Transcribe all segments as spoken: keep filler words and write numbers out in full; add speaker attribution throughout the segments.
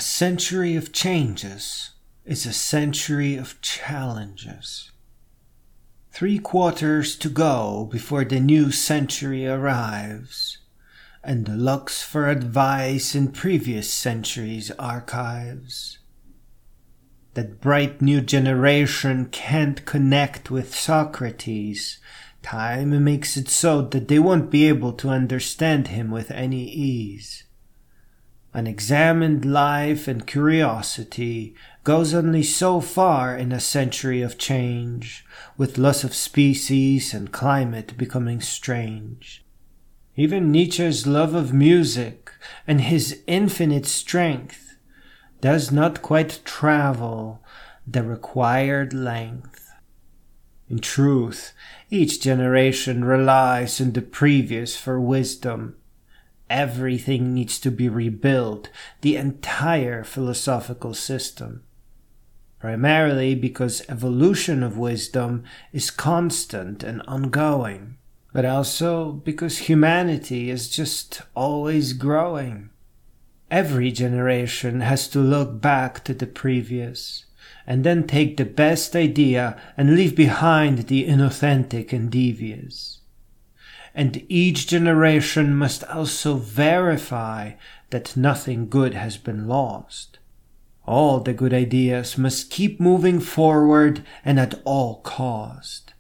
Speaker 1: century of changes is a century of challenges. Three quarters to go before the new century arrives, and looks for advice in previous centuries' archives. That bright new generation can't connect with Socrates. Time makes it so that they won't be able to understand him with any ease. Unexamined life and curiosity goes only so far in a century of change, with loss of species and climate becoming strange. Even Nietzsche's love of music and his infinite strength does not quite travel the required length. In truth, each generation relies on the previous for wisdom. Everything needs to be rebuilt, the entire philosophical system. Primarily because evolution of wisdom is constant and ongoing, but also because humanity is just always growing. Every generation has to look back to the previous, and then take the best idea and leave behind the inauthentic and devious. And each generation must also verify that nothing good has been lost. All the good ideas must keep moving forward and at all cost.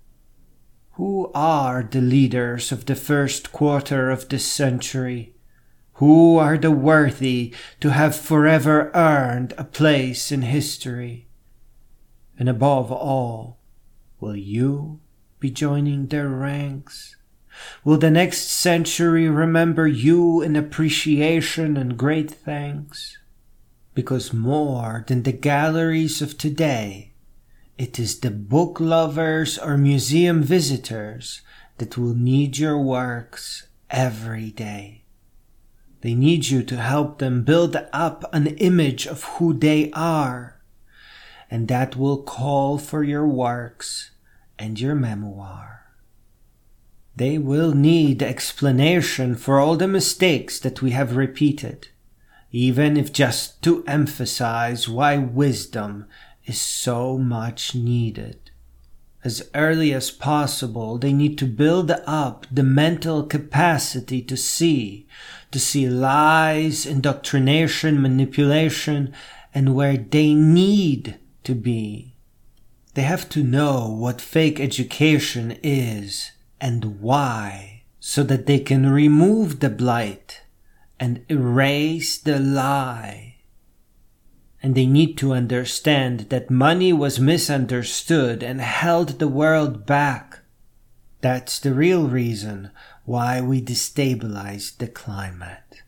Speaker 1: Who are the leaders of the first quarter of this century? Who are the worthy to have forever earned a place in history? And above all, will you be joining their ranks? Will the next century remember you in appreciation and great thanks? Because more than the galleries of today, it is the book lovers or museum visitors that will need your works every day. They need you to help them build up an image of who they are, and that will call for your works and your memoir. They will need explanation for all the mistakes that we have repeated, even if just to emphasize why wisdom is so much needed. As early as possible, they need to build up the mental capacity to see, to see lies, indoctrination, manipulation, and where they need to be. They have to know what fake education is and why, so that they can remove the blight and erase the lie. And they need to understand that money was misunderstood and held the world back. That's the real reason why we destabilized the climate.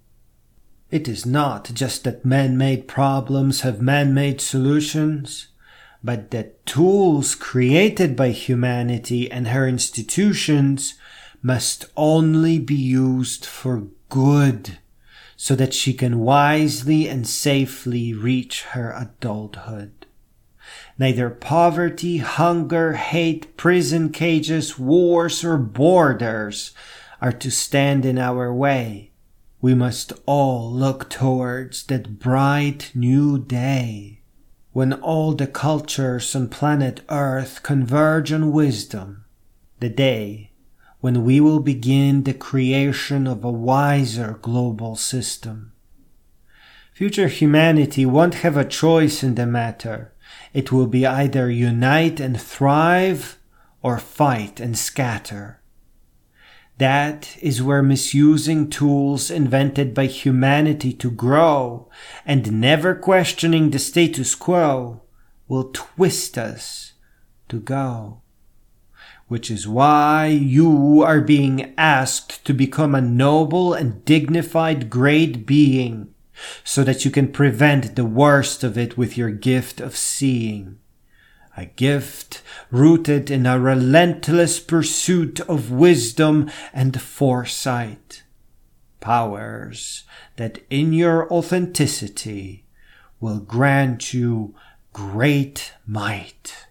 Speaker 1: It is not just that man-made problems have man-made solutions, but that tools created by humanity and her institutions must only be used for good, so that she can wisely and safely reach her adulthood. Neither poverty, hunger, hate, prison cages, wars, or borders are to stand in our way. We must all look towards that bright new day, when all the cultures on planet Earth converge on wisdom, the day when we will begin the creation of a wiser global system. Future humanity won't have a choice in the matter. It will be either unite and thrive, or fight and scatter. That is where misusing tools invented by humanity to grow and never questioning the status quo will twist us to go. Which is why you are being asked to become a noble and dignified great being, so that you can prevent the worst of it with your gift of seeing. A gift rooted in a relentless pursuit of wisdom and foresight. Powers that in your authenticity will grant you great might.